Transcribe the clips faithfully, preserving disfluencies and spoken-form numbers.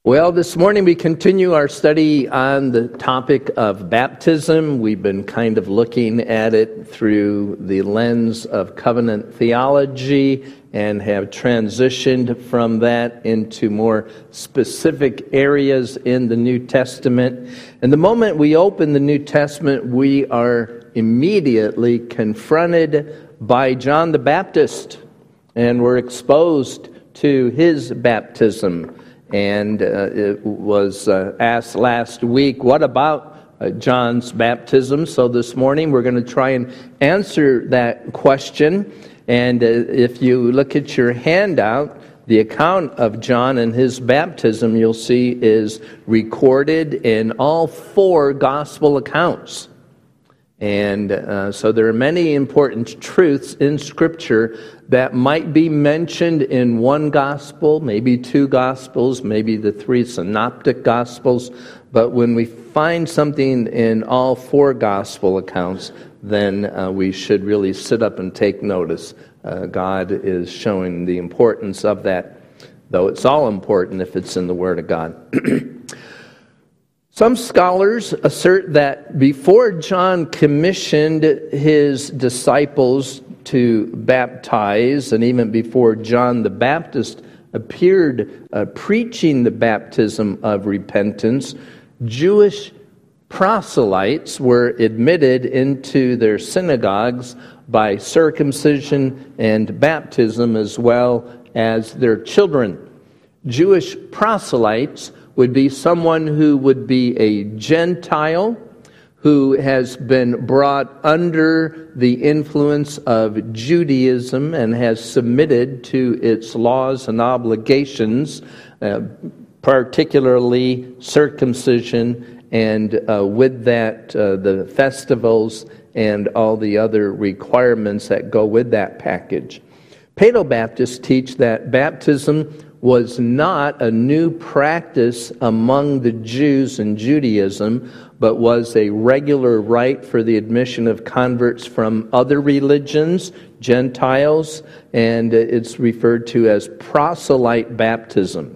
Well, this morning we continue our study on the topic of baptism. We've been kind of looking at it through the lens of covenant theology and have transitioned from that into more specific areas in the New Testament. And the moment we open the New Testament, we are immediately confronted by John the Baptist, and we're exposed to his baptism. And uh, it was uh, asked last week, what about uh, John's baptism? So this morning we're going to try and answer that question. And uh, if you look at your handout, the account of John and his baptism, you'll see is recorded in all four gospel accounts. And uh, so there are many important truths in Scripture that might be mentioned in one gospel, maybe two gospels, maybe the three synoptic gospels. But when we find something in all four gospel accounts, then uh, we should really sit up and take notice. Uh, God is showing the importance of that, though it's all important if it's in the Word of God. Some scholars assert that before John commissioned his disciples to baptize, and even before John the Baptist appeared uh, preaching the baptism of repentance, Jewish proselytes were admitted into their synagogues by circumcision and baptism, as well as their children. Jewish proselytes would be someone who would be a Gentile, who has been brought under the influence of Judaism and has submitted to its laws and obligations, uh, particularly circumcision, and uh, with that, uh, the festivals and all the other requirements that go with that package. Paedobaptists teach that baptism was not a new practice among the Jews in Judaism, but was a regular rite for the admission of converts from other religions, Gentiles, and it's referred to as proselyte baptism.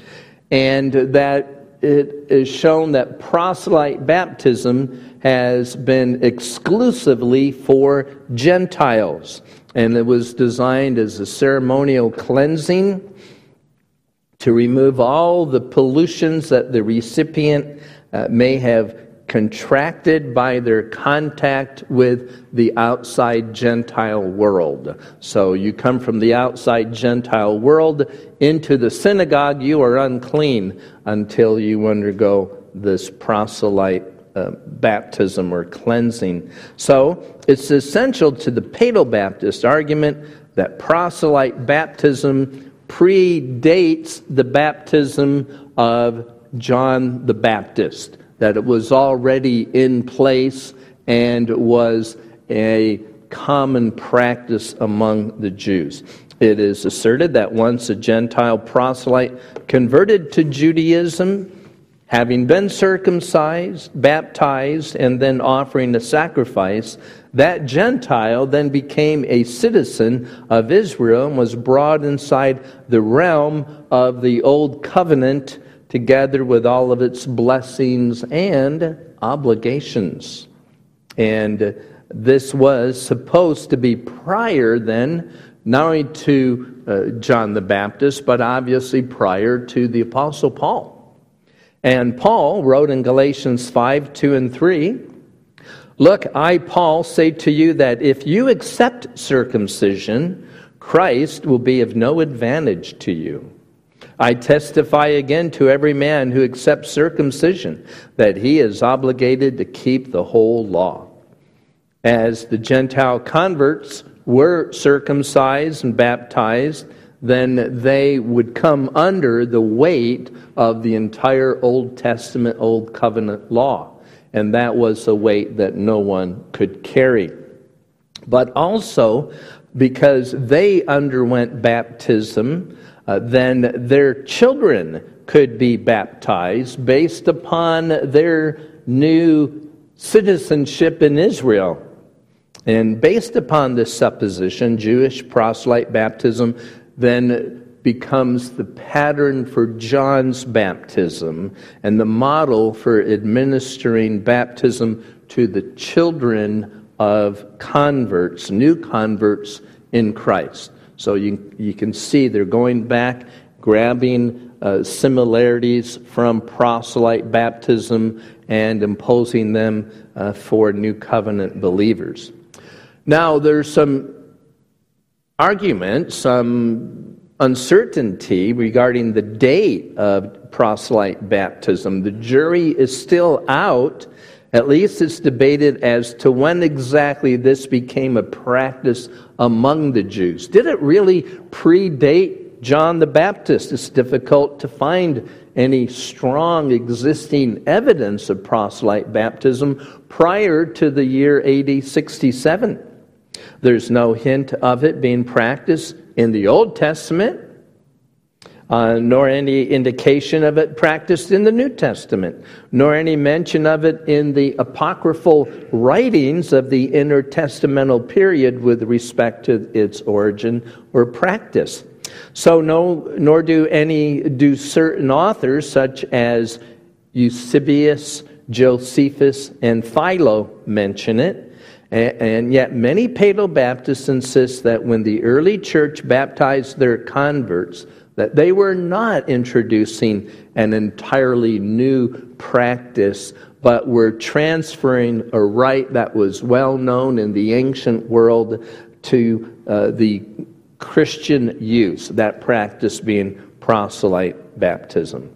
And that it is shown that proselyte baptism has been exclusively for Gentiles, and it was designed as a ceremonial cleansing to remove all the pollutions that the recipient uh, may have contracted by their contact with the outside Gentile world. So you come from the outside Gentile world into the synagogue, you are unclean until you undergo this proselyte uh, baptism or cleansing. So it's essential to the Paedobaptist argument that proselyte baptism predates the baptism of John the Baptist, that it was already in place and was a common practice among the Jews. It is asserted that once a Gentile proselyte converted to Judaism, having been circumcised, baptized, and then offering a sacrifice, that Gentile then became a citizen of Israel and was brought inside the realm of the Old Covenant together with all of its blessings and obligations. And this was supposed to be prior then, not only to uh, John the Baptist, but obviously prior to the Apostle Paul. And Paul wrote in Galatians five, two and three, "Look, I, Paul, say to you that if you accept circumcision, Christ will be of no advantage to you. I testify again to every man who accepts circumcision that he is obligated to keep the whole law." As the Gentile converts were circumcised and baptized, then they would come under the weight of the entire Old Testament, Old Covenant law. And that was a weight that no one could carry. But also, because they underwent baptism, uh, then their children could be baptized based upon their new citizenship in Israel. And based upon this supposition, Jewish proselyte baptism then becomes the pattern for John's baptism and the model for administering baptism to the children of converts, new converts in Christ. So you, you can see they're going back, grabbing uh, similarities from proselyte baptism and imposing them uh, for new covenant believers. Now, there's some argument, some uncertainty regarding the date of proselyte baptism. The jury is still out. At least it's debated as to when exactly this became a practice among the Jews. Did it really predate John the Baptist? It's difficult to find any strong existing evidence of proselyte baptism prior to the year A D sixty-seven. There's no hint of it being practiced in the Old Testament, uh, nor any indication of it practiced in the New Testament, nor any mention of it in the apocryphal writings of the intertestamental period with respect to its origin or practice. So no, nor do any do certain authors such as Eusebius, Josephus, and Philo mention it. And yet many Paedo-Baptists insist that when the early church baptized their converts, that they were not introducing an entirely new practice, but were transferring a rite that was well known in the ancient world to uh, the Christian use, that practice being proselyte baptism.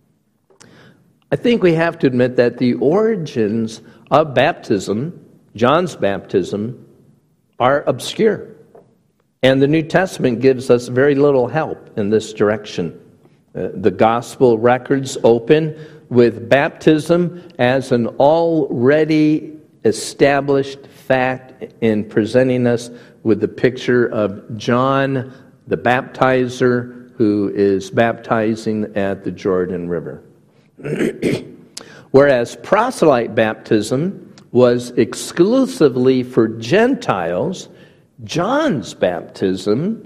I think we have to admit that the origins of baptism, John's baptism, are obscure. And the New Testament gives us very little help in this direction. Uh, the gospel records open with baptism as an already established fact in presenting us with the picture of John the baptizer who is baptizing at the Jordan River. Whereas proselyte baptism was exclusively for Gentiles, John's baptism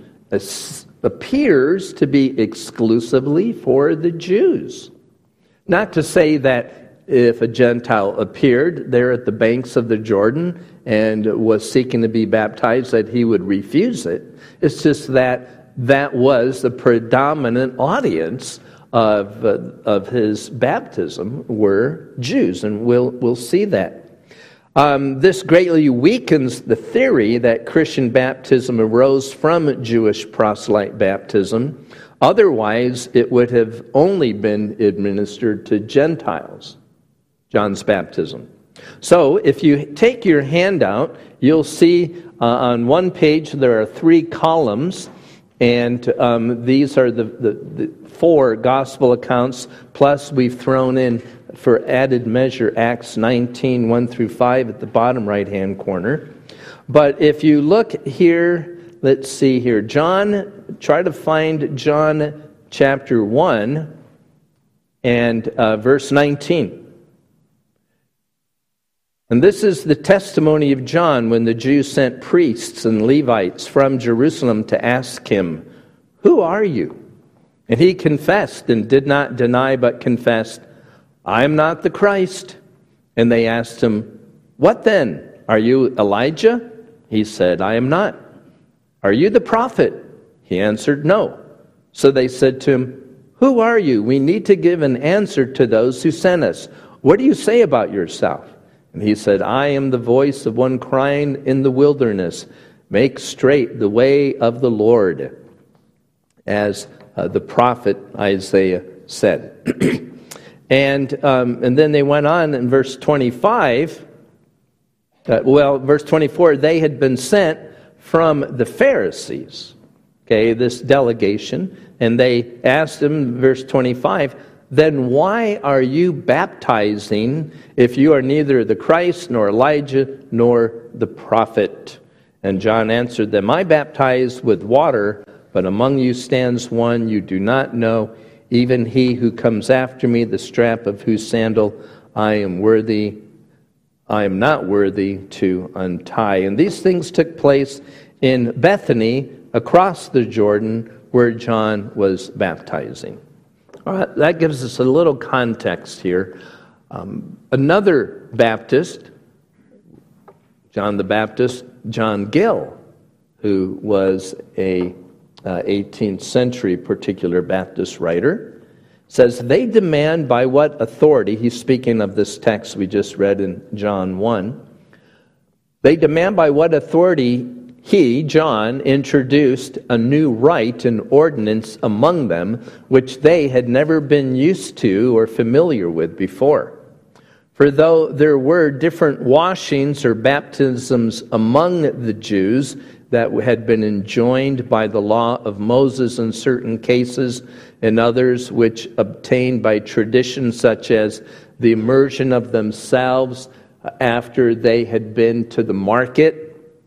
appears to be exclusively for the Jews. Not to say that if a Gentile appeared there at the banks of the Jordan and was seeking to be baptized, that he would refuse it. It's just that that was the predominant audience of uh, of his baptism were Jews, and we'll we'll see that. Um, this greatly weakens the theory that Christian baptism arose from Jewish proselyte baptism. Otherwise, it would have only been administered to Gentiles, John's baptism. So, if you take your handout, you'll see uh, on one page there are three columns, and um, these are the, the, the four gospel accounts, plus we've thrown in, for added measure, Acts nineteen, one through five at the bottom right-hand corner. But if you look here, let's see here, John, try to find John chapter one and uh, verse nineteen. And this is the testimony of John when the Jews sent priests and Levites from Jerusalem to ask him, "Who are you?" And he confessed and did not deny, but confessed, "I am not the Christ." And they asked him, "What then? Are you Elijah?" He said, "I am not." "Are you the prophet?" He answered, "No." So they said to him, "Who are you? We need to give an answer to those who sent us. What do you say about yourself?" And he said, "I am the voice of one crying in the wilderness, 'Make straight the way of the Lord,' as uh, the prophet Isaiah said." And um, and then they went on in verse twenty-five. Uh, well, verse twenty-four, they had been sent from the Pharisees, okay, this delegation, and they asked him, verse twenty-five, "Then why are you baptizing if you are neither the Christ, nor Elijah, nor the prophet?" And John answered them, "I baptize with water, but among you stands one you do not know, even he who comes after me, the strap of whose sandal I am worthy, I am not worthy to untie." And these things took place in Bethany, across the Jordan, where John was baptizing. All right, that gives us a little context here. Um, another Baptist, John the Baptist, John Gill, who was a uh, eighteenth century particular Baptist writer, says they demand by what authority, he's speaking of this text we just read in John one, they demand by what authority he, John, introduced a new rite and ordinance among them which they had never been used to or familiar with before. For though there were different washings or baptisms among the Jews that had been enjoined by the law of Moses in certain cases, and others which obtained by tradition, such as the immersion of themselves after they had been to the market,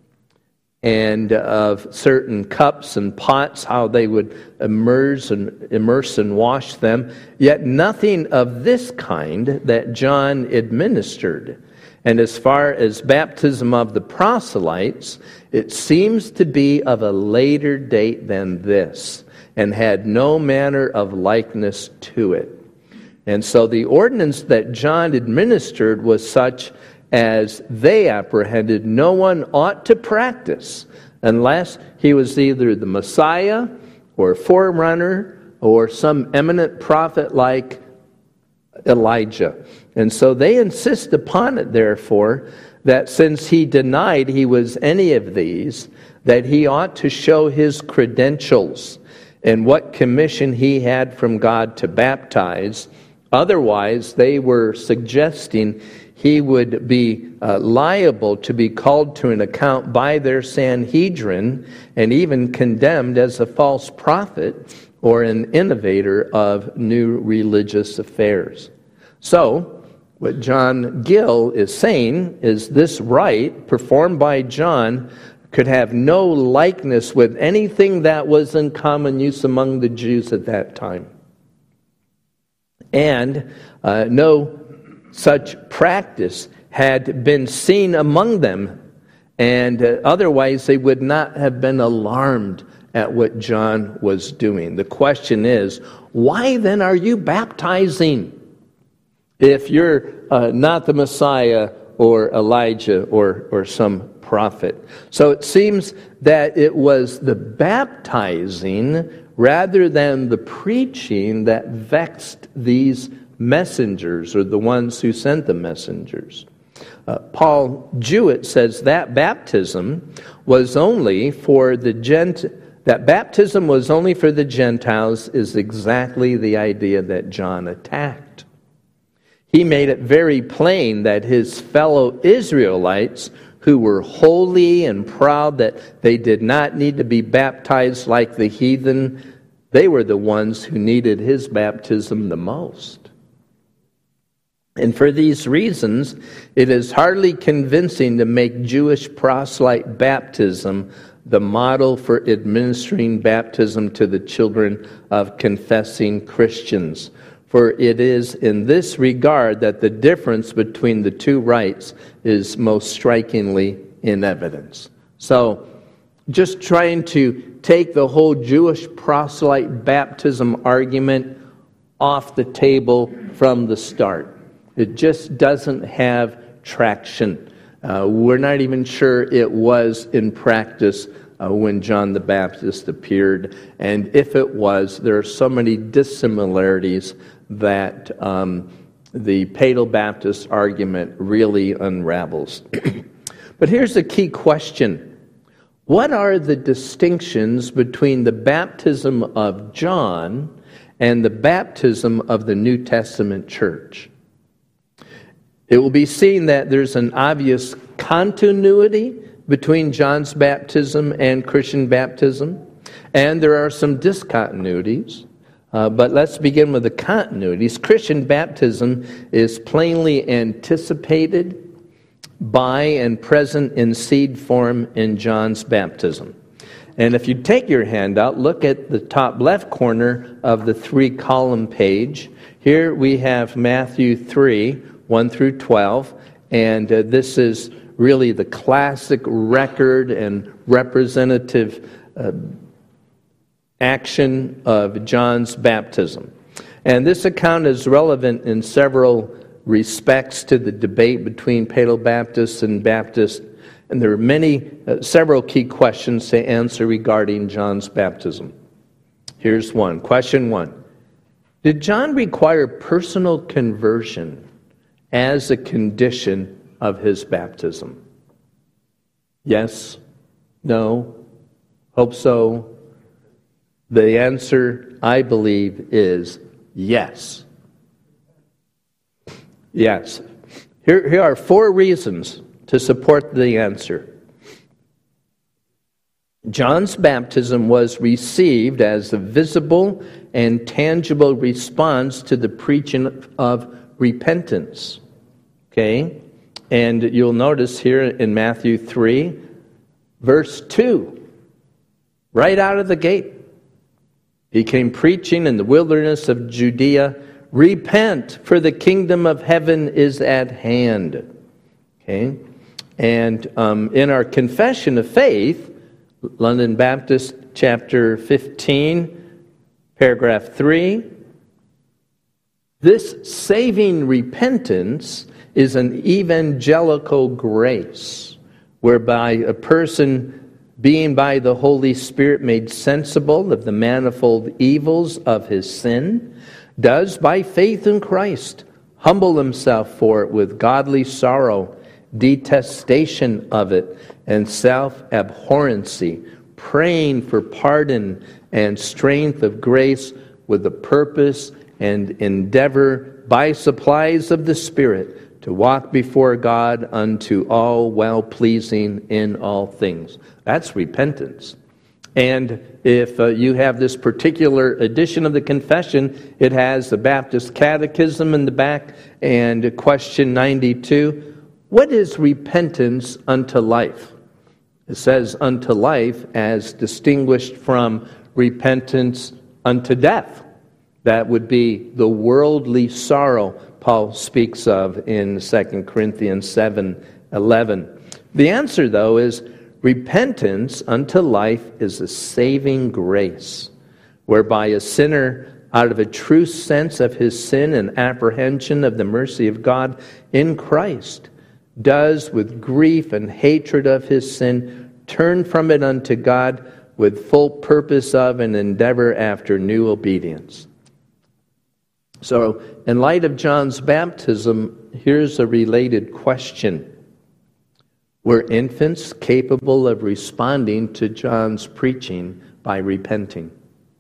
and of certain cups and pots, how they would immerse and immerse and wash them, yet nothing of this kind that John administered. And as far as baptism of the proselytes, it seems to be of a later date than this, and had no manner of likeness to it. And so the ordinance that John administered was such as they apprehended no one ought to practice unless he was either the Messiah or forerunner or some eminent prophet like Elijah. And so they insist upon it, therefore, that since he denied he was any of these, that he ought to show his credentials and what commission he had from God to baptize. Otherwise, they were suggesting he would be uh, liable to be called to an account by their Sanhedrin and even condemned as a false prophet or an innovator of new religious affairs. So, what John Gill is saying is this rite performed by John could have no likeness with anything that was in common use among the Jews at that time. And uh, no such practice had been seen among them, and uh, otherwise they would not have been alarmed at what John was doing. The question is, why then are you baptizing if you're uh, not the Messiah or Elijah or, or some prophet? So it seems that it was the baptizing rather than the preaching that vexed these messengers, or the ones who sent the messengers. Uh, Paul Jewett says that baptism was only for the gent that baptism was only for the Gentiles is exactly the idea that John attacked. He made it very plain that his fellow Israelites, who were holy and proud that they did not need to be baptized like the heathen, they were the ones who needed his baptism the most. And for these reasons, it is hardly convincing to make Jewish proselyte baptism the model for administering baptism to the children of confessing Christians. For it is in this regard that the difference between the two rites is most strikingly in evidence. So, just trying to take the whole Jewish proselyte baptism argument off the table from the start. It just doesn't have traction. Uh, we're not even sure it was in practice uh, when John the Baptist appeared. And if it was, there are so many dissimilarities that um, the Paedo-Baptist argument really unravels. But here's the key question. What are the distinctions between the baptism of John and the baptism of the New Testament church? It will be seen that there's an obvious continuity between John's baptism and Christian baptism, and there are some discontinuities. Uh, but let's begin with the continuities. Christian baptism is plainly anticipated by and present in seed form in John's baptism. And if you take your handout, look at the top left corner of the three-column page. Here we have Matthew three, one through twelve, and uh, this is really the classic record and representative uh, action of John's baptism. And this account is relevant in several respects to the debate between Paleo-Baptists and Baptists. And there are many, uh, several key questions to answer regarding John's baptism. Here's one. Question one. Did John require personal conversion as a condition of his baptism? Yes? No? Hope so? The answer, I believe, is yes. Yes. Here, here are four reasons to support the answer. John's baptism was received as a visible and tangible response to the preaching of repentance. Okay? And you'll notice here in Matthew three, verse two, right out of the gate, he came preaching in the wilderness of Judea, repent, for the kingdom of heaven is at hand. Okay? And um, in our confession of faith, London Baptist, chapter fifteen, paragraph three, this saving repentance is an evangelical grace, whereby a person, being by the Holy Spirit made sensible of the manifold evils of his sin, does by faith in Christ humble himself for it with godly sorrow, detestation of it, and self-abhorrency, praying for pardon and strength of grace with the purpose and endeavor by supplies of the Spirit to walk before God unto all well-pleasing in all things. That's repentance. And if uh, you have this particular edition of the confession, it has the Baptist Catechism in the back and question ninety-two. What is repentance unto life? It says unto life as distinguished from repentance unto death. That would be the worldly sorrow Paul speaks of in Second Corinthians seven eleven. The answer, though, is repentance unto life is a saving grace, whereby a sinner, out of a true sense of his sin and apprehension of the mercy of God in Christ, does with grief and hatred of his sin turn from it unto God with full purpose of and endeavor after new obedience. So, in light of John's baptism, here's a related question. Were infants capable of responding to John's preaching by repenting?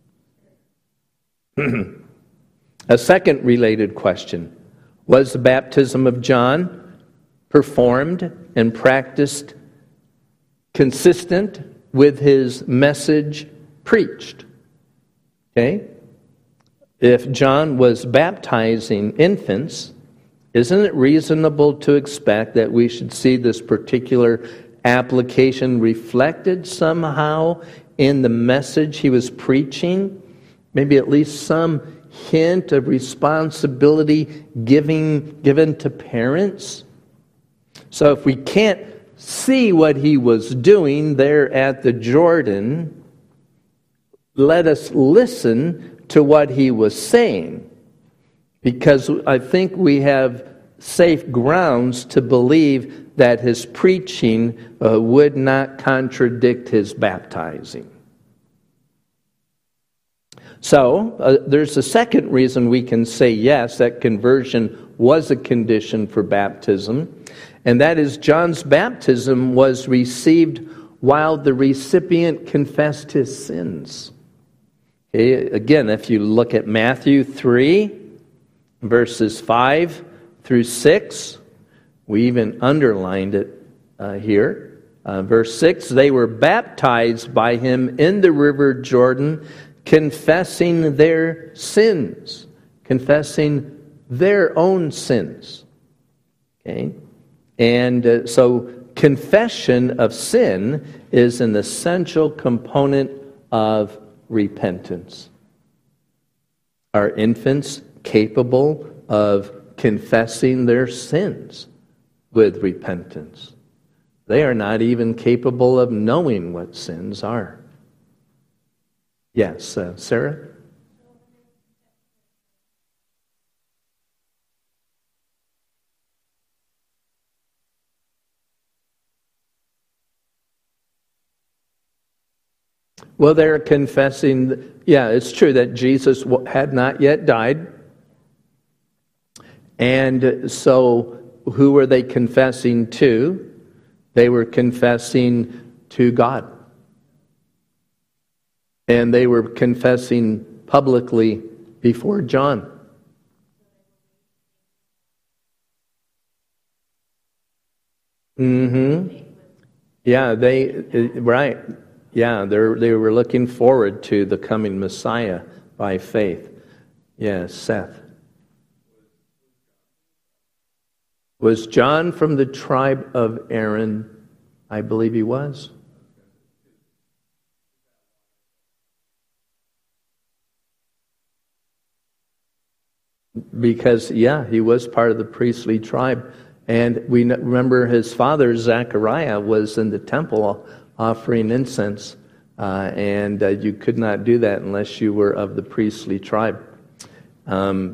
A second related question. Was the baptism of John performed and practiced consistent with his message preached? Okay? If John was baptizing infants, isn't it reasonable to expect that we should see this particular application reflected somehow in the message he was preaching? Maybe at least some hint of responsibility giving, given to parents? So if we can't see what he was doing there at the Jordan, let us listen to what he was saying, because I think we have safe grounds to believe that his preaching uh, would not contradict his baptizing. So, uh, there's a second reason we can say yes, that conversion was a condition for baptism, and that is John's baptism was received while the recipient confessed his sins. Okay, again, if you look at Matthew three, verses five through six, we even underlined it uh, here. Uh, verse six, they were baptized by him in the river Jordan, confessing their sins, confessing their own sins. Okay? And uh, so confession of sin is an essential component of repentance. Are infants capable of confessing their sins with repentance? They are not even capable of knowing what sins are. Yes, uh, Sarah? Well, they're confessing, yeah, it's true that Jesus had not yet died. And so who were they confessing to? They were confessing to God. And they were confessing publicly before John. Mm-hmm. Yeah, they, right. Yeah, they they were looking forward to the coming Messiah by faith. Yes, Seth. Was John from the tribe of Aaron? I believe he was. Because, yeah, he was part of the priestly tribe. And we remember his father, Zechariah, was in the temple offering incense. Uh, and uh, you could not do that unless you were of the priestly tribe. Um,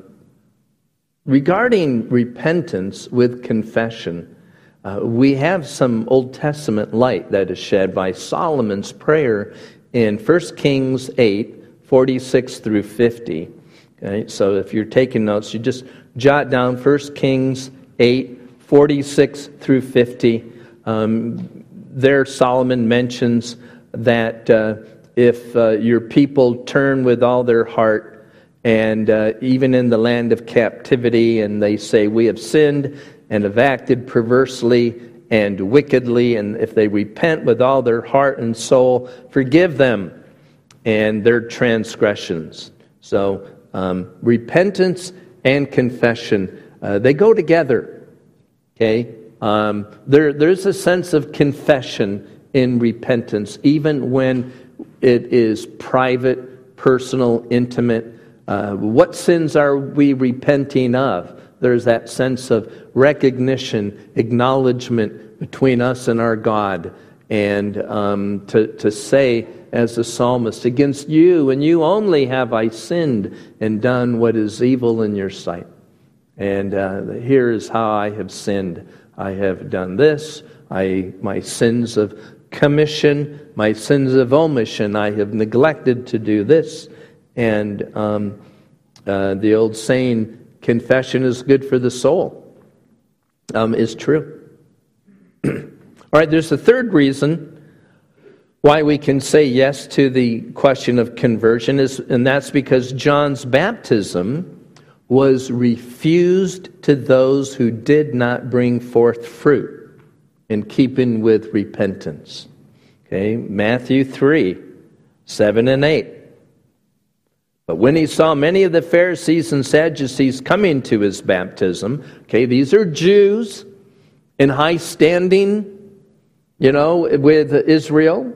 regarding repentance with confession, uh, we have some Old Testament light that is shed by Solomon's prayer in First Kings eight, forty-six through fifty. Okay, so if you're taking notes, you just jot down First Kings eight, forty-six through fifty. Um, there Solomon mentions that uh, if uh, your people turn with all their heart, and uh, even in the land of captivity, and they say, we have sinned and have acted perversely and wickedly, and if they repent with all their heart and soul, forgive them and their transgressions. So um, repentance and confession, uh, they go together. Okay, um, there there's a sense of confession in repentance, even when it is private, personal, intimate. Uh, what sins are we repenting of? There's that sense of recognition, acknowledgement between us and our God, and um, to to say, as the psalmist, against you and you only have I sinned and done what is evil in your sight. And uh, here is how I have sinned. I have done this. I my sins of commission, my sins of omission. I have neglected to do this. And um, uh, the old saying, confession is good for the soul, um, is true. All right, there's a third reason why we can say yes to the question of conversion, is, and that's because John's baptism was refused to those who did not bring forth fruit in keeping with repentance. Okay, Matthew three, seven and eight. But when he saw many of the Pharisees and Sadducees coming to his baptism, okay, these are Jews in high standing, you know, with Israel,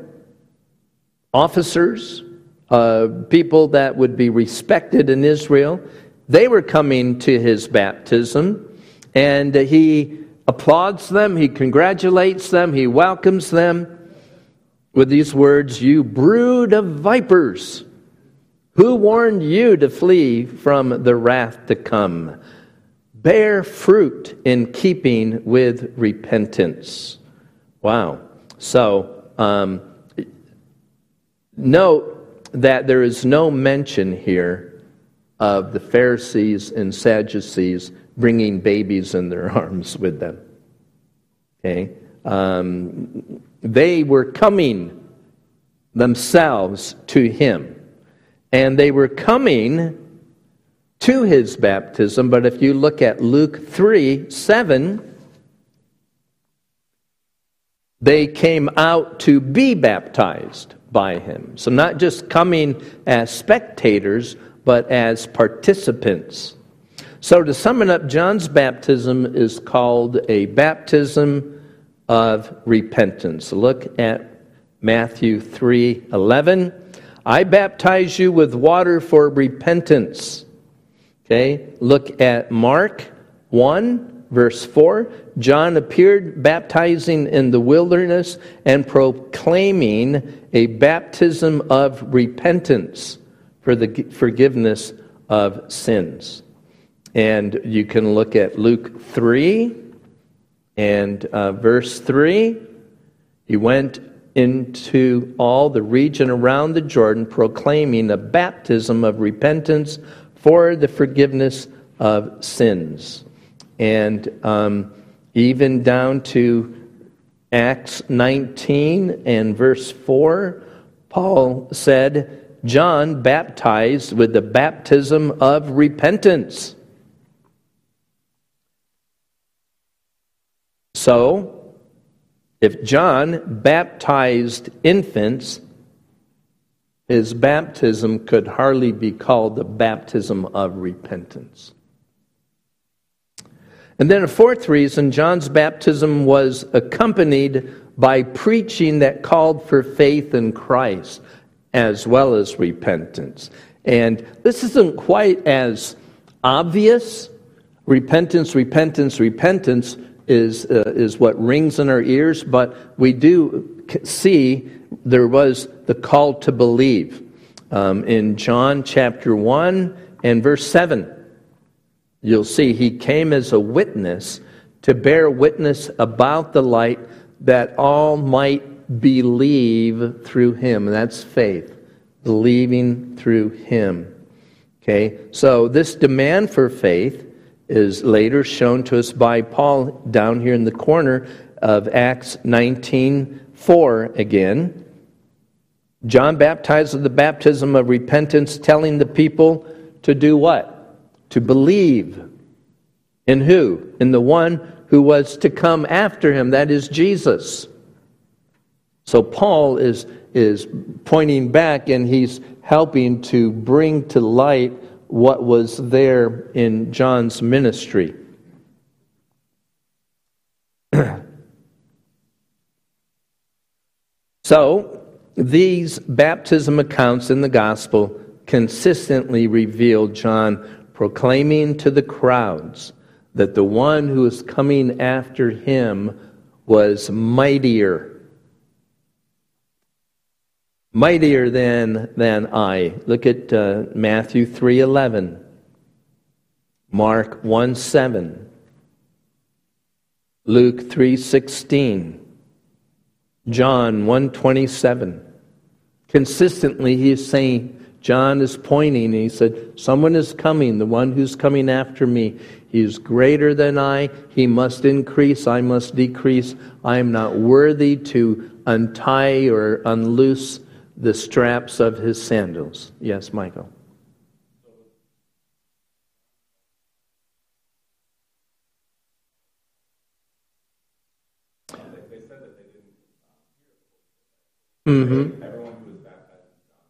officers, uh, people that would be respected in Israel. They were coming to his baptism, and he applauds them, he congratulates them, he welcomes them with these words, "You brood of vipers, who warned you to flee from the wrath to come? Bear fruit in keeping with repentance." Wow. So, um, note that there is no mention here of the Pharisees and Sadducees bringing babies in their arms with them. Okay? Um, they were coming themselves to him. And they were coming to his baptism. But if you look at Luke three, seven, they came out to be baptized by him. So not just coming as spectators, but as participants. So to sum it up, John's baptism is called a baptism of repentance. Look at Matthew three eleven. I baptize you with water for repentance. Okay, look at Mark one verse four, John appeared baptizing in the wilderness and proclaiming a baptism of repentance for the forgiveness of sins. And you can look at Luke three and uh, verse three. He went into all the region around the Jordan, proclaiming a baptism of repentance for the forgiveness of sins. And um, even down to Acts nineteen and verse four, Paul said, John baptized with the baptism of repentance. So, if John baptized infants, his baptism could hardly be called the baptism of repentance. And then a fourth reason, John's baptism was accompanied by preaching that called for faith in Christ as well as repentance. And this isn't quite as obvious. Repentance, repentance, repentance is uh, is what rings in our ears, but we do see there was the call to believe. Um, in John chapter one and verse seven, you'll see he came as a witness to bear witness about the light that all might believe through him. And that's faith, believing through him. Okay, so this demand for faith is later shown to us by Paul down here in the corner of Acts nineteen four again. John baptized with the baptism of repentance, telling the people to do what? To believe. In who? In the one who was to come after him, that is Jesus. So Paul is, is pointing back, and he's helping to bring to light what was there in John's ministry. So, these baptism accounts in the gospel consistently reveal John proclaiming to the crowds that the one who was coming after him was mightier. Mightier than, than I. Look at uh, Matthew three eleven, Mark one seven, Luke three sixteen, John one twenty-seven. Consistently he is saying, John is pointing, and he said, someone is coming, the one who's coming after me. He is greater than I. He must increase, I must decrease. I am not worthy to untie or unloose the straps of his sandals. Yes, Michael. They said that they didn't Mm-hmm. Everyone who was baptized in John's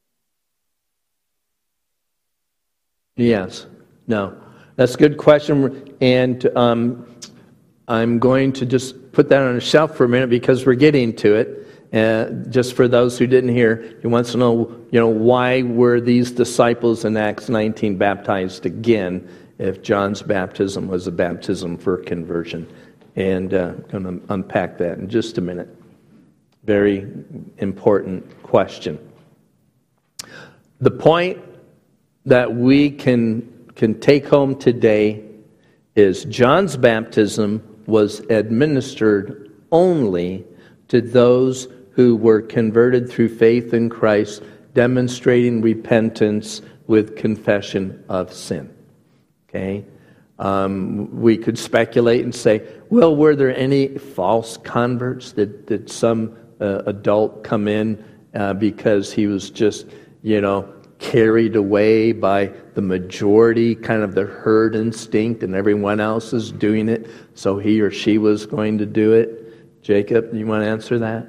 baptism. Yes. No. That's a good question. And um, I'm going to just put that on a shelf for a minute because we're getting to it. Uh, just for those who didn't hear, he wants to know, you know, why were these disciples in Acts nineteen baptized again if John's baptism was a baptism for conversion? And uh, I'm going to unpack that in just a minute. Very important question. The point that we can can take home today is John's baptism was administered only to those who were converted through faith in Christ, demonstrating repentance with confession of sin. Okay? Um, we could speculate and say, well, were there any false converts? Did, did some uh, adult come in uh, because he was just, you know, carried away by the majority, kind of the herd instinct, and everyone else is doing it, so he or she was going to do it? Jacob, you want to answer that?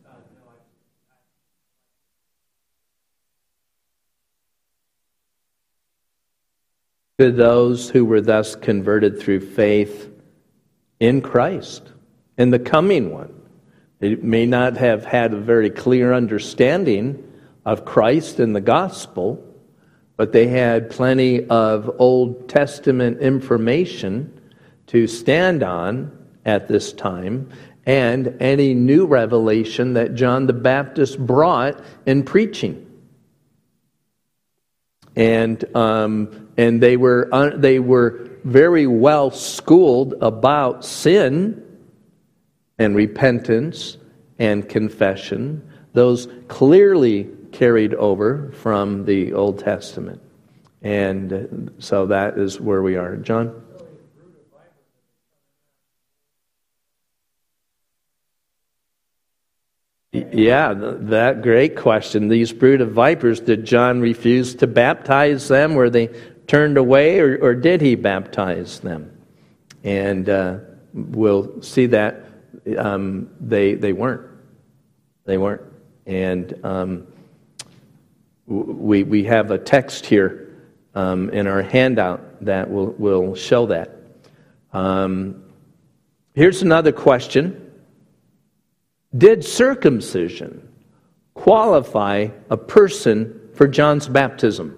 To those who were thus converted through faith in Christ, in the coming one. They may not have had a very clear understanding of Christ and the gospel, but they had plenty of Old Testament information to stand on at this time, and any new revelation that John the Baptist brought in preaching. And um, and they were uh, they were very well schooled about sin and repentance and confession. Those clearly carried over from the Old Testament. And so that is where we are. John? Yeah, that great question. These brood of vipers, did John refuse to baptize them? Were they turned away, or, or did he baptize them? And uh, we'll see that um, they they weren't. They weren't. And um, we we have a text here um, in our handout that will will show that. Um, here's another question. Did circumcision qualify a person for John's baptism?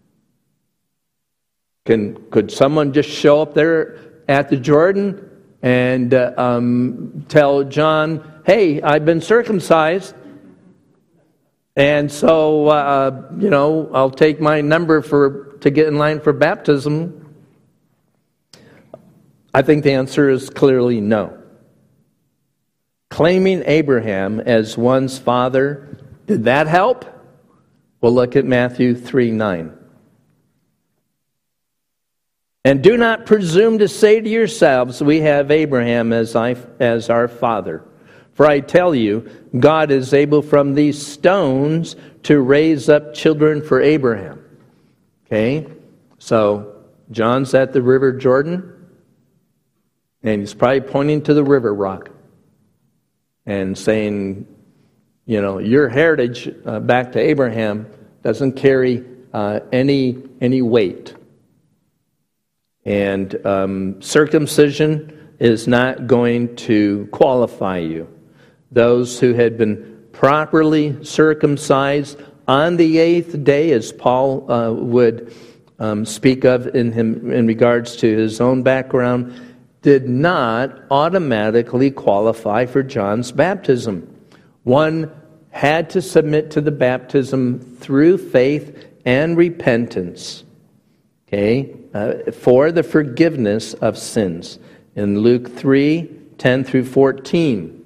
Can could someone just show up there at the Jordan and uh, um, tell John, "Hey, I've been circumcised, and so uh, you know I'll take my number for to get in line for baptism"? I think the answer is clearly no. Claiming Abraham as one's father, did that help? We'll look at Matthew three nine. And do not presume to say to yourselves, we have Abraham as, I, as our father. For I tell you, God is able from these stones to raise up children for Abraham. Okay, so John's at the River Jordan, and he's probably pointing to the river rock and saying, you know, your heritage uh, back to Abraham doesn't carry uh, any any weight. And um, circumcision is not going to qualify you. Those who had been properly circumcised on the eighth day, as Paul uh, would um, speak of in him in regards to his own background, did not automatically qualify for John's baptism. One had to submit to the baptism through faith and repentance, okay, uh, for the forgiveness of sins. In Luke three ten through fourteen.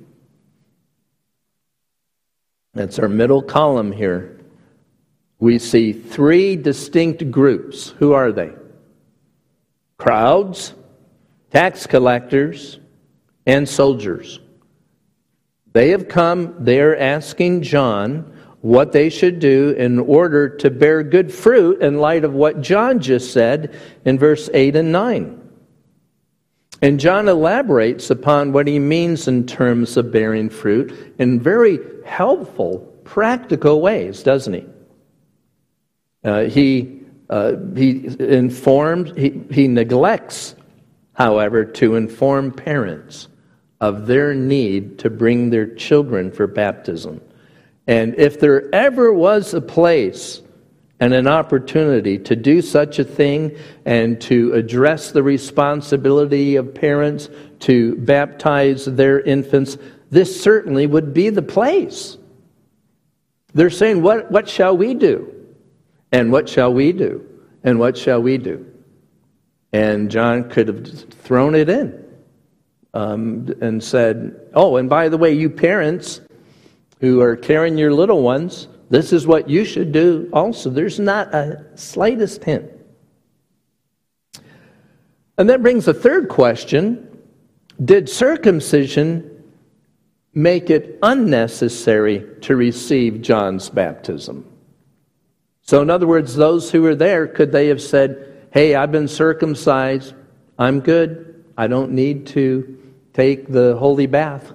That's our middle column here. We see three distinct groups. Who are they? Crowds, tax collectors, and soldiers. They have come, they're asking John what they should do in order to bear good fruit in light of what John just said in verse eight and nine. And John elaborates upon what he means in terms of bearing fruit in very helpful, practical ways, doesn't he? Uh, he uh, he informs, he, he neglects however, to inform parents of their need to bring their children for baptism. And if there ever was a place and an opportunity to do such a thing and to address the responsibility of parents to baptize their infants, this certainly would be the place. They're saying, what, what shall we do? And what shall we do? And what shall we do? And John could have thrown it in um, and said, oh, and by the way, you parents who are carrying your little ones, this is what you should do also. There's not a slightest hint. And that brings a third question. Did circumcision make it unnecessary to receive John's baptism? So in other words, those who were there, could they have said, hey, I've been circumcised, I'm good, I don't need to take the holy bath?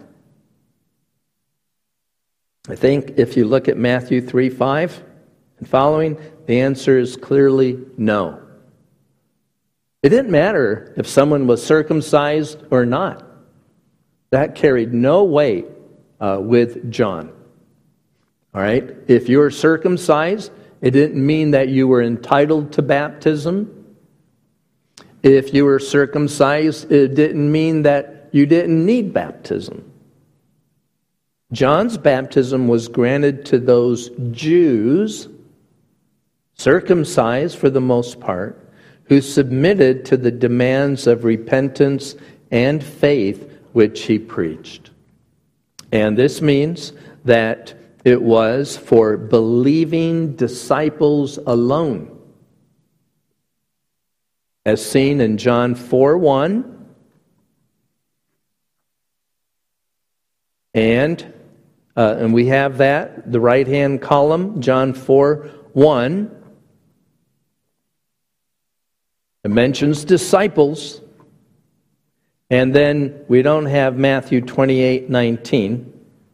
I think if you look at Matthew three five and following, the answer is clearly no. It didn't matter if someone was circumcised or not. That carried no weight uh, with John. All right? If you were circumcised, it didn't mean that you were entitled to baptism. If you were circumcised, it didn't mean that you didn't need baptism. John's baptism was granted to those Jews, circumcised for the most part, who submitted to the demands of repentance and faith which he preached. And this means that it was for believing disciples alone, as seen in John four one and uh, and we have that, the right-hand column, John four one. It mentions disciples. And then we don't have Matthew twenty-eight nineteen.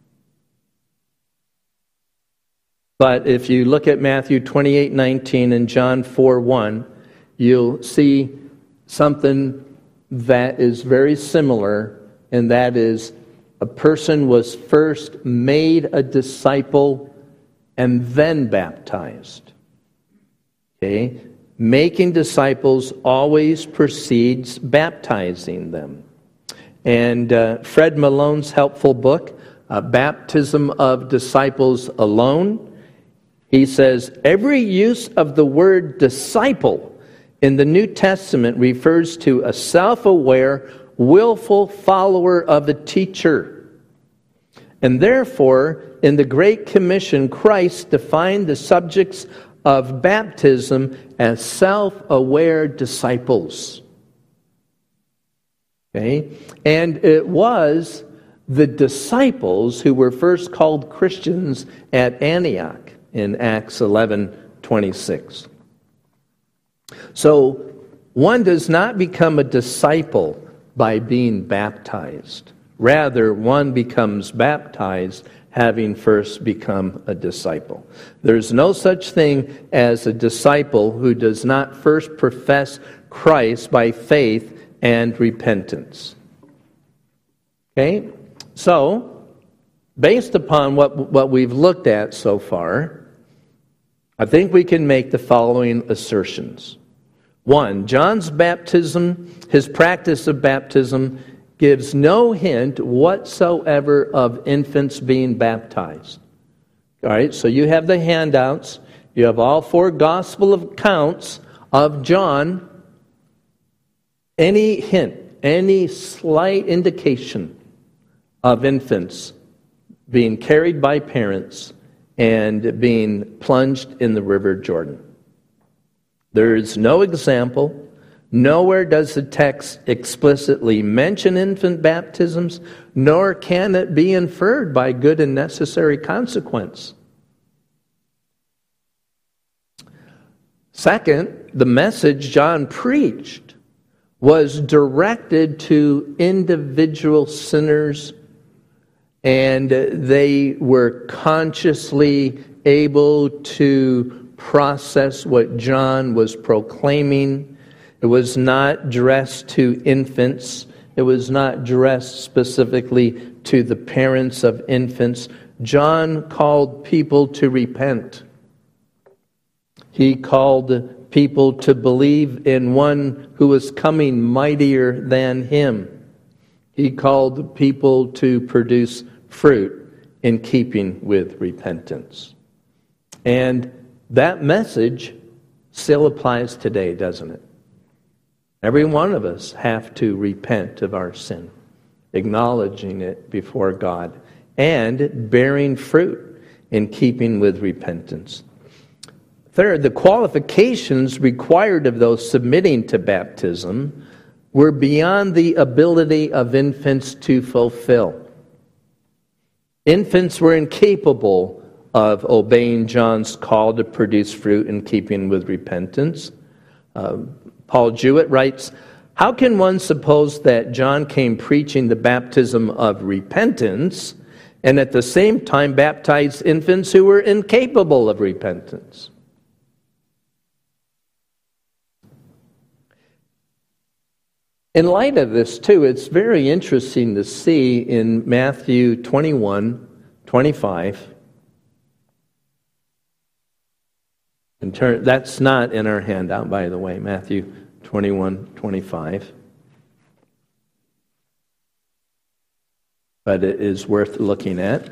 But if you look at Matthew twenty-eight nineteen and John four one, you'll see something that is very similar, and that is a person was first made a disciple and then baptized. Okay? Making disciples always precedes baptizing them. And uh, Fred Malone's helpful book, uh, Baptism of Disciples Alone, he says, every use of the word disciple in the New Testament refers to a self-aware, willful follower of a teacher. And therefore, in the Great Commission, Christ defined the subjects of baptism as self-aware disciples. Okay? And it was the disciples who were first called Christians at Antioch in Acts eleven twenty-six. So, one does not become a disciple by being baptized. Rather, one becomes baptized having first become a disciple. There's no such thing as a disciple who does not first profess Christ by faith and repentance. Okay? So, based upon what, what we've looked at so far, I think we can make the following assertions. One, John's baptism, his practice of baptism, gives no hint whatsoever of infants being baptized. All right, so you have the handouts. You have all four gospel accounts of John. Any hint, any slight indication of infants being carried by parents and being plunged in the River Jordan. There is no example. Nowhere does the text explicitly mention infant baptisms, nor can it be inferred by good and necessary consequence. Second, the message John preached was directed to individual sinners, and they were consciously able to process what John was proclaiming. It was not addressed to infants. It was not addressed specifically to the parents of infants. John called people to repent. He called people to believe in one who was coming mightier than him. He called people to produce fruit in keeping with repentance. And that message still applies today, doesn't it? Every one of us have to repent of our sin, acknowledging it before God, and bearing fruit in keeping with repentance. Third, the qualifications required of those submitting to baptism were beyond the ability of infants to fulfill. Infants were incapable of obeying John's call to produce fruit in keeping with repentance. Uh, Paul Jewett writes, "How can one suppose that John came preaching the baptism of repentance and at the same time baptized infants who were incapable of repentance?" In light of this, too, it's very interesting to see in Matthew twenty-one, twenty-five. In turn, that's not in our handout, by the way, Matthew twenty-one, twenty-five. But it is worth looking at.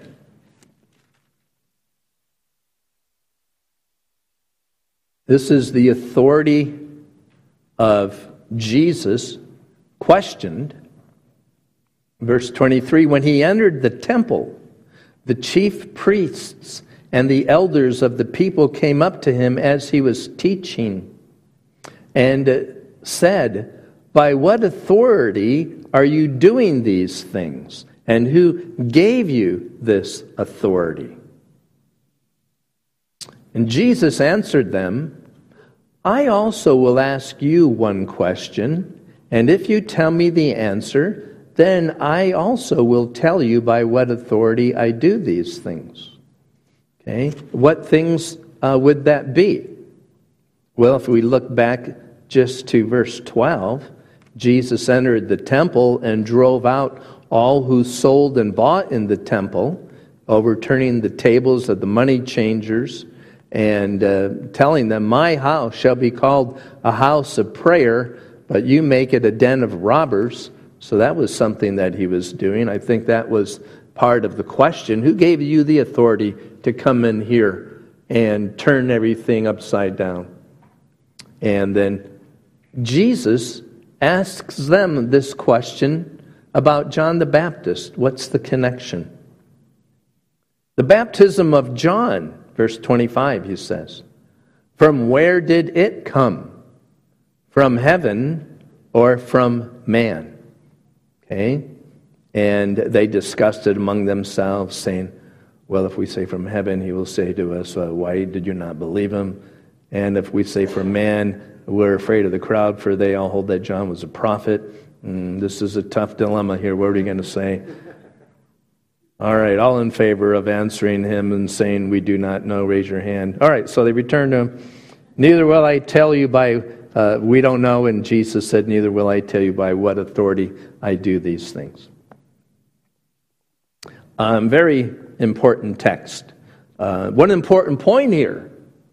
This is the authority of Jesus questioned. Verse twenty-three, when he entered the temple, the chief priests and the elders of the people came up to him as he was teaching and said, by what authority are you doing these things? And who gave you this authority? And Jesus answered them, I also will ask you one question, and if you tell me the answer, then I also will tell you by what authority I do these things. Okay, what things uh, would that be? Well, if we look back just to verse twelve, Jesus entered the temple and drove out all who sold and bought in the temple, overturning the tables of the money changers, and uh, telling them, my house shall be called a house of prayer, but you make it a den of robbers. So that was something that he was doing. I think that was part of the question. Who gave you the authority to come in here and turn everything upside down? And then Jesus asks them this question about John the Baptist. What's the connection? The baptism of John, verse twenty-five, he says, from where did it come? From heaven or from man? Okay? And they discussed it among themselves, saying, well, if we say from heaven, he will say to us, uh, why did you not believe him? And if we say from man, we're afraid of the crowd, for they all hold that John was a prophet. Mm, this is a tough dilemma here. What are you going to say? All right, all in favor of answering him and saying, we do not know, raise your hand. All right, so they returned to him. Neither will I tell you by, uh, we don't know, and Jesus said, neither will I tell you by what authority I do these things. Um, very important text. Uh, one important point here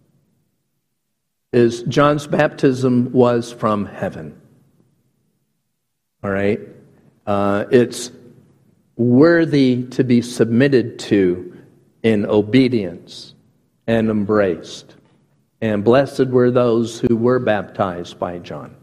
is John's baptism was from heaven. All right? Uh, it's worthy to be submitted to in obedience and embraced. And blessed were those who were baptized by John.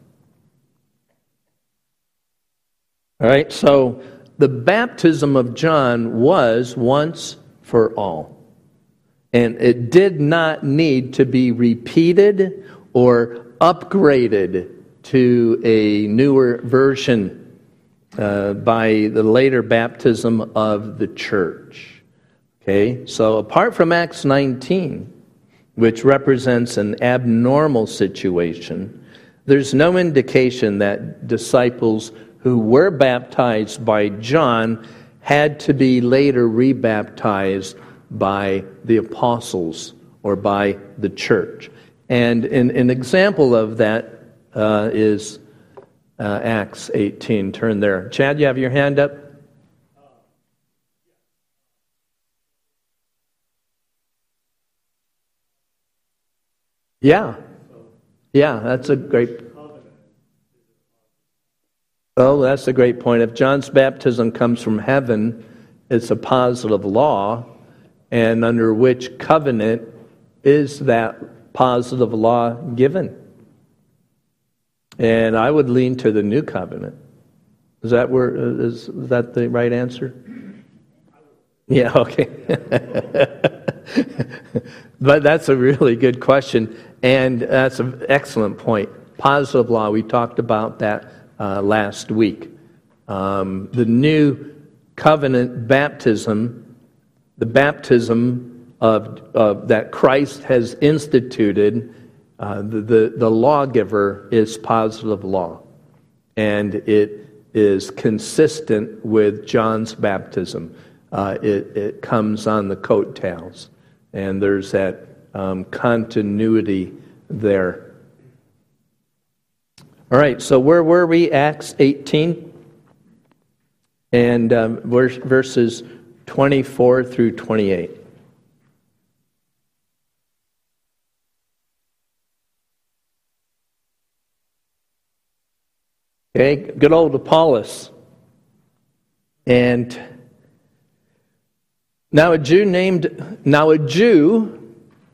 All right, so the baptism of John was once for all. And it did not need to be repeated or upgraded to a newer version uh, by the later baptism of the church. Okay, so apart from Acts nineteen, which represents an abnormal situation, there's no indication that disciples who were baptized by John had to be later rebaptized by the apostles or by the church. And an, an example of that uh, is uh, Acts eighteen. Turn there. Chad, you have your hand up? Yeah. Yeah, that's a great... Oh, that's a great point. If John's baptism comes from heaven, it's a positive law. And under which covenant is that positive law given? And I would lean to the new covenant. Is that where is that the right answer? Yeah, okay. But that's a really good question, and that's an excellent point. Positive law, we talked about that uh, last week. Um, the new covenant baptism, the baptism of, of that Christ has instituted, uh, the, the, the lawgiver is positive law. And it is consistent with John's baptism. Uh, it, it comes on the coattails. And there's that um, continuity there. All right, so where were we? Acts eighteen. And um, verses twenty-four through twenty-eight. Okay, good old Apollos. And now a Jew named now a Jew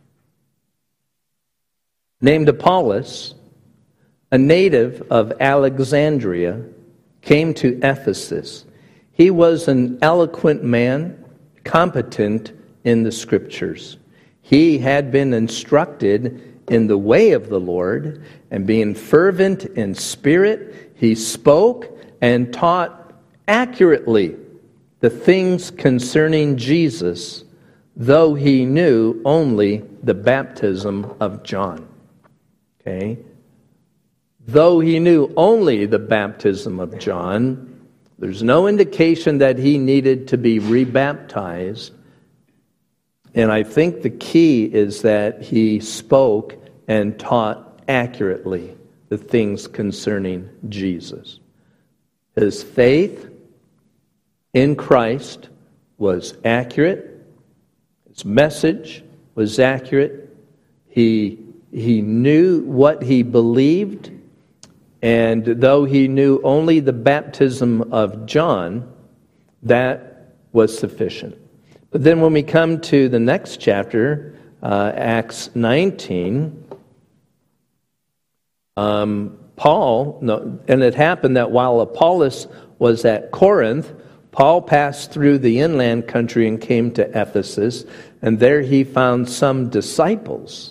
named Apollos, a native of Alexandria, came to Ephesus. He was an eloquent man, competent in the Scriptures. He had been instructed in the way of the Lord, and being fervent in spirit, he spoke and taught accurately the things concerning Jesus, though he knew only the baptism of John. Okay? Though he knew only the baptism of John, there's no indication that he needed to be rebaptized. And I think the key is that he spoke and taught accurately the things concerning Jesus. His faith in Christ was accurate. His message was accurate. He, he knew what he believed. And though he knew only the baptism of John, that was sufficient. But then when we come to the next chapter, uh, Acts nineteen, um, Paul, no, and it happened that while Apollos was at Corinth, Paul passed through the inland country and came to Ephesus, and there he found some disciples.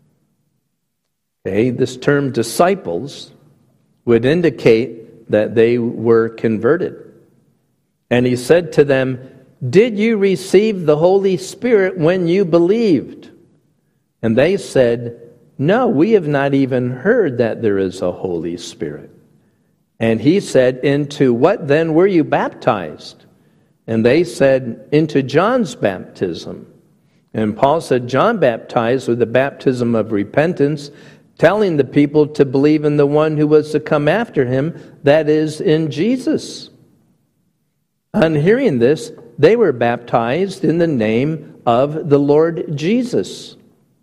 Okay, this term disciples would indicate that they were converted. And he said to them, "Did you receive the Holy Spirit when you believed?" And they said, "No, we have not even heard that there is a Holy Spirit." And he said, "Into what then were you baptized?" And they said, "Into John's baptism." And Paul said, "John baptized with the baptism of repentance, telling the people to believe in the one who was to come after him, that is, in Jesus." On hearing this, they were baptized in the name of the Lord Jesus.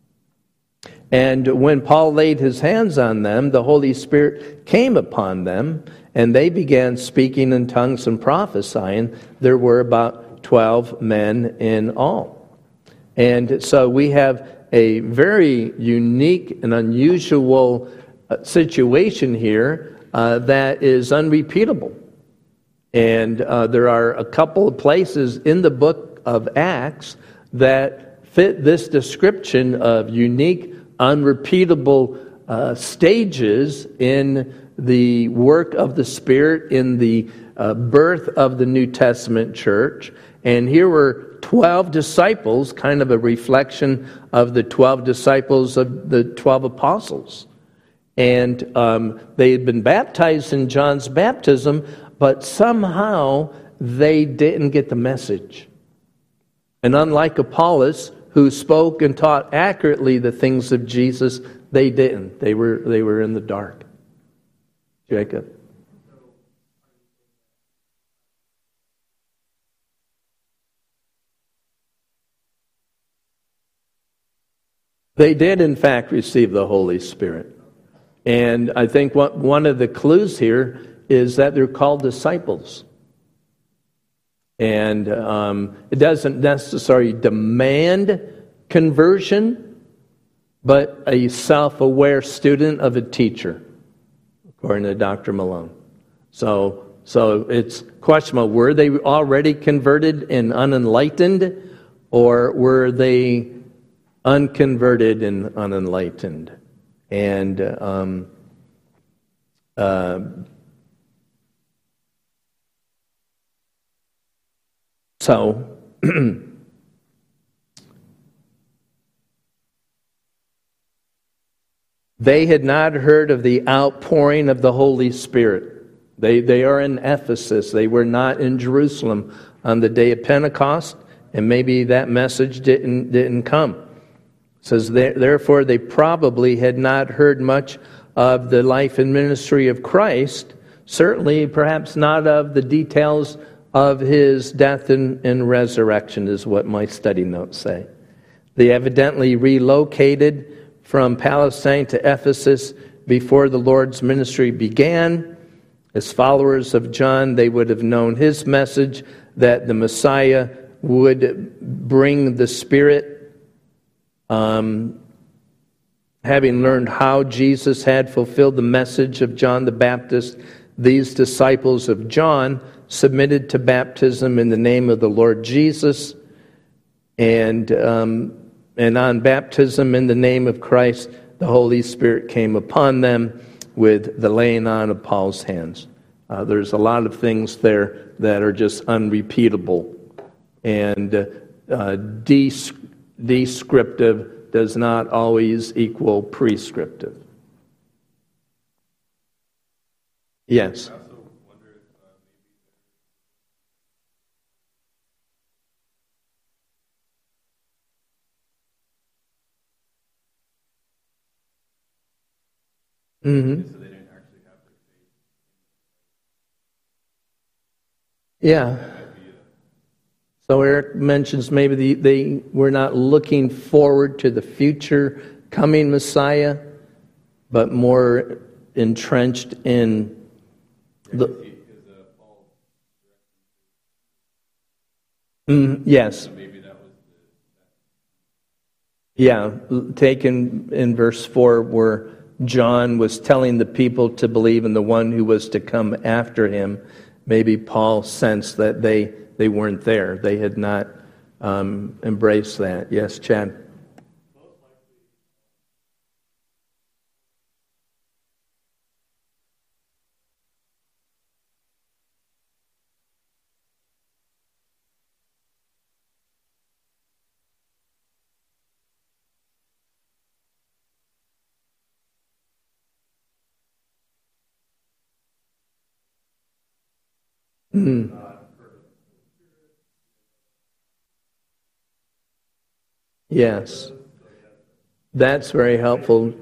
And when Paul laid his hands on them, the Holy Spirit came upon them, and they began speaking in tongues and prophesying. There were about twelve men in all. And so we have a very unique and unusual situation here uh, that is unrepeatable. And uh, there are a couple of places in the book of Acts that fit this description of unique, unrepeatable uh, stages in the work of the Spirit, in the uh, birth of the New Testament church. And here were twelve disciples, kind of a reflection of the twelve disciples of the twelve apostles. And um, they had been baptized in John's baptism, but somehow they didn't get the message. And unlike Apollos, who spoke and taught accurately the things of Jesus, they didn't. They were, they were in the dark. Jacob? They did, in fact, receive the Holy Spirit. And I think what, one of the clues here is that they're called disciples. And um, it doesn't necessarily demand conversion, but a self-aware student of a teacher, according to Doctor Malone. So, so it's questionable. Were they already converted and unenlightened, or were they unconverted and unenlightened? And um, uh, so they had not heard of the outpouring of the Holy Spirit. They, they are in Ephesus. They were not in Jerusalem on the day of Pentecost, and maybe that message didn't, didn't come. It says, therefore, they probably had not heard much of the life and ministry of Christ, certainly perhaps not of the details of his death and, and resurrection, is what my study notes say. They evidently relocated from Palestine to Ephesus before the Lord's ministry began. As followers of John, they would have known his message that the Messiah would bring the Spirit. Um, having learned how Jesus had fulfilled the message of John the Baptist, these disciples of John submitted to baptism in the name of the Lord Jesus. And, um, and on baptism in the name of Christ, the Holy Spirit came upon them with the laying on of Paul's hands. Uh, there's a lot of things there that are just unrepeatable. And uh, uh, des- descriptive does not always equal prescriptive. Yes? I also wonder if uh, maybe Mm-hmm. so they didn't actually have their faith. Yeah. That might be a, So Eric mentions maybe the, they were not looking forward to the future coming Messiah, but more entrenched in the... because uh, Paul, Mm, yes. so maybe that was the, Yeah, taken in verse four where John was telling the people to believe in the one who was to come after him. Maybe Paul sensed that they, they weren't there. They had not um, embraced that. Yes, Chad? Mm. Yes. That's very helpful.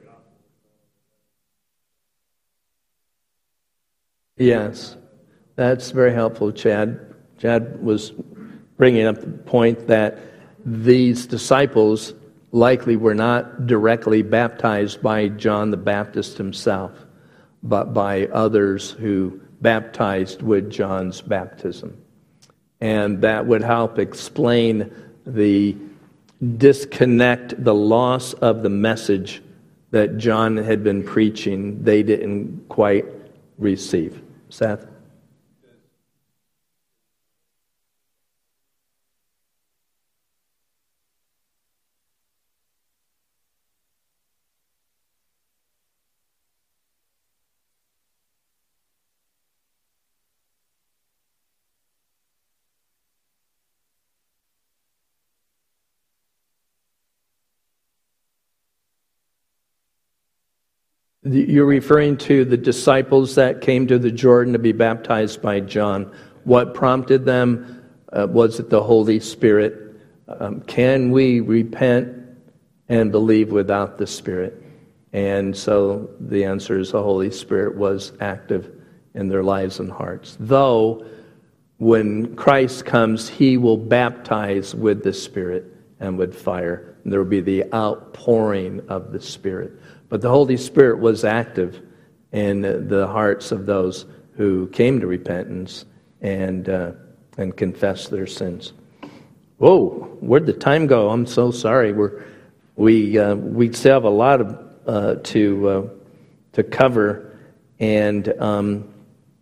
Yes. That's very helpful, Chad. Chad was bringing up the point that these disciples likely were not directly baptized by John the Baptist himself, but by others who baptized with John's baptism. And that would help explain the disconnect, the loss of the message that John had been preaching, they didn't quite receive. Seth? You're referring to the disciples that came to the Jordan to be baptized by John. What prompted them? Uh, was it the Holy Spirit? Um, can we repent and believe without the Spirit? And so the answer is the Holy Spirit was active in their lives and hearts. Though when Christ comes, he will baptize with the Spirit and with fire. And there will be the outpouring of the Spirit. But the Holy Spirit was active in the hearts of those who came to repentance and uh, and confessed their sins. Whoa, where'd the time go? I'm so sorry. We're we uh, we still have a lot of uh, to uh, to cover, and um,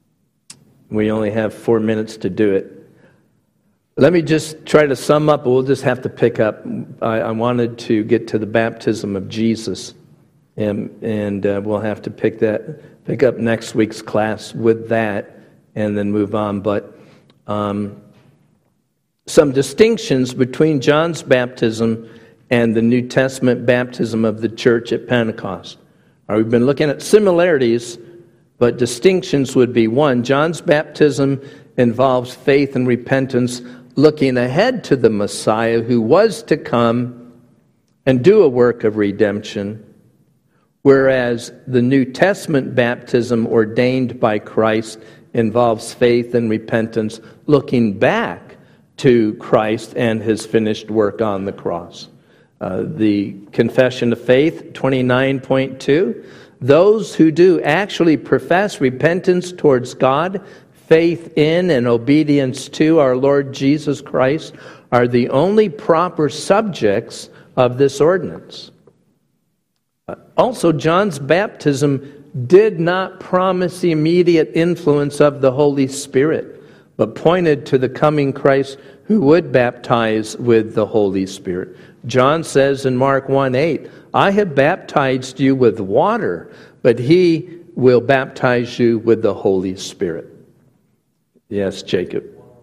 we only have four minutes to do it. Let me just try to sum up. We'll just have to pick up. I, I wanted to get to the baptism of Jesus. And, and uh, we'll have to pick that, pick up next week's class with that, and then move on. But um, some distinctions between John's baptism and the New Testament baptism of the church at Pentecost. Right, we've been looking at similarities, but distinctions would be: one, John's baptism involves faith and repentance, looking ahead to the Messiah who was to come and do a work of redemption. Whereas the New Testament baptism ordained by Christ involves faith and repentance, looking back to Christ and his finished work on the cross. Uh, the Confession of Faith, twenty-nine point two, Those who do actually profess repentance towards God, faith in and obedience to our Lord Jesus Christ are the only proper subjects of this ordinance. Also, John's baptism did not promise the immediate influence of the Holy Spirit, but pointed to the coming Christ who would baptize with the Holy Spirit. John says in Mark one eight, I have baptized you with water, but he will baptize you with the Holy Spirit. Yes, Jacob.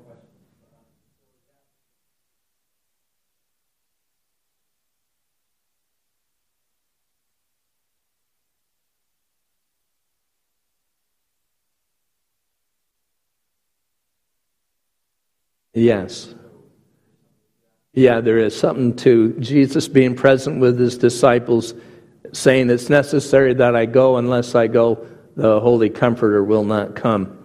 Yes. Yeah, there is something to Jesus being present with his disciples, saying it's necessary that I go. Unless I go, the Holy Comforter will not come.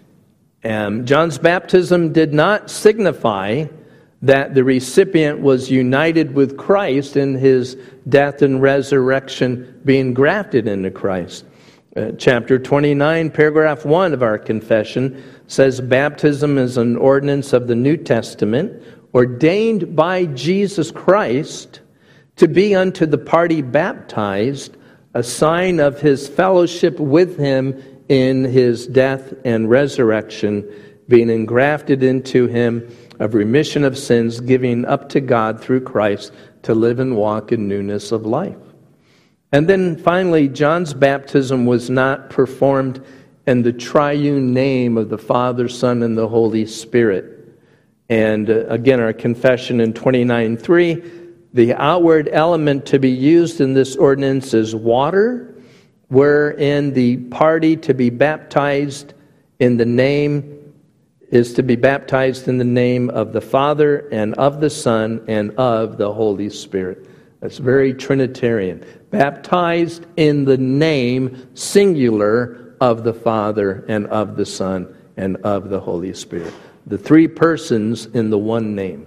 And John's baptism did not signify that the recipient was united with Christ in his death and resurrection, being grafted into Christ. Uh, chapter twenty-nine, paragraph one of our confession says, baptism is an ordinance of the New Testament, ordained by Jesus Christ to be unto the party baptized a sign of his fellowship with him in his death and resurrection, being engrafted into him of remission of sins, giving up to God through Christ to live and walk in newness of life. And then finally, John's baptism was not performed in the triune name of the Father, Son, and the Holy Spirit. And uh, again, our confession in twenty-nine three, the outward element to be used in this ordinance is water, wherein the party to be baptized in the name is to be baptized in the name of the Father and of the Son and of the Holy Spirit. That's very Trinitarian. Baptized in the name, singular, of the Father and of the Son and of the Holy Spirit. The three persons in the one name.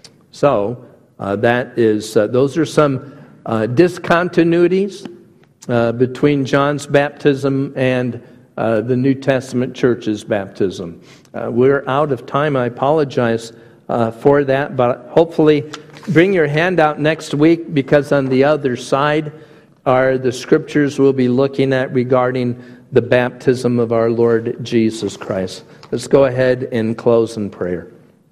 So, uh, that is, uh, those are some uh, discontinuities uh, between John's baptism and uh, the New Testament church's baptism. Uh, we're out of time. I apologize uh, for that, but hopefully bring your handout next week, because on the other side are the scriptures we'll be looking at regarding the baptism of our Lord Jesus Christ. Let's go ahead and close in prayer.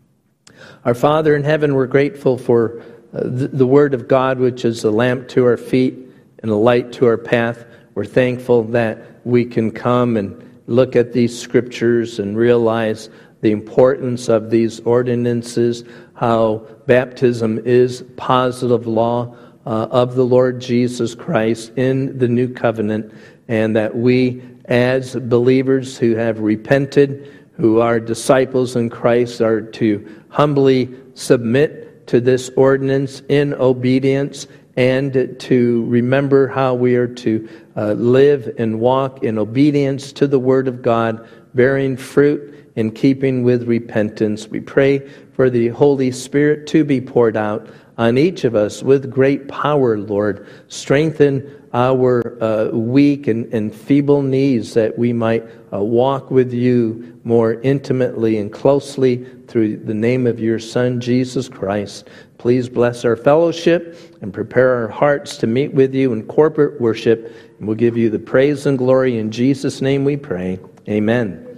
Our Father in heaven, we're grateful for uh, the, the Word of God, which is a lamp to our feet and a light to our path. We're thankful that we can come and look at these scriptures and realize the importance of these ordinances, how baptism is positive law uh, of the Lord Jesus Christ in the new covenant, and that we, as believers who have repented, who are disciples in Christ, are to humbly submit to this ordinance in obedience, and to remember how we are to uh, live and walk in obedience to the Word of God, bearing fruit in keeping with repentance. We pray for the Holy Spirit to be poured out on each of us with great power, Lord. Strengthen our uh, weak and, and feeble knees, that we might uh, walk with you more intimately and closely through the name of your Son, Jesus Christ. Please bless our fellowship and prepare our hearts to meet with you in corporate worship. And we'll give you the praise and glory. In Jesus' name we pray. Amen.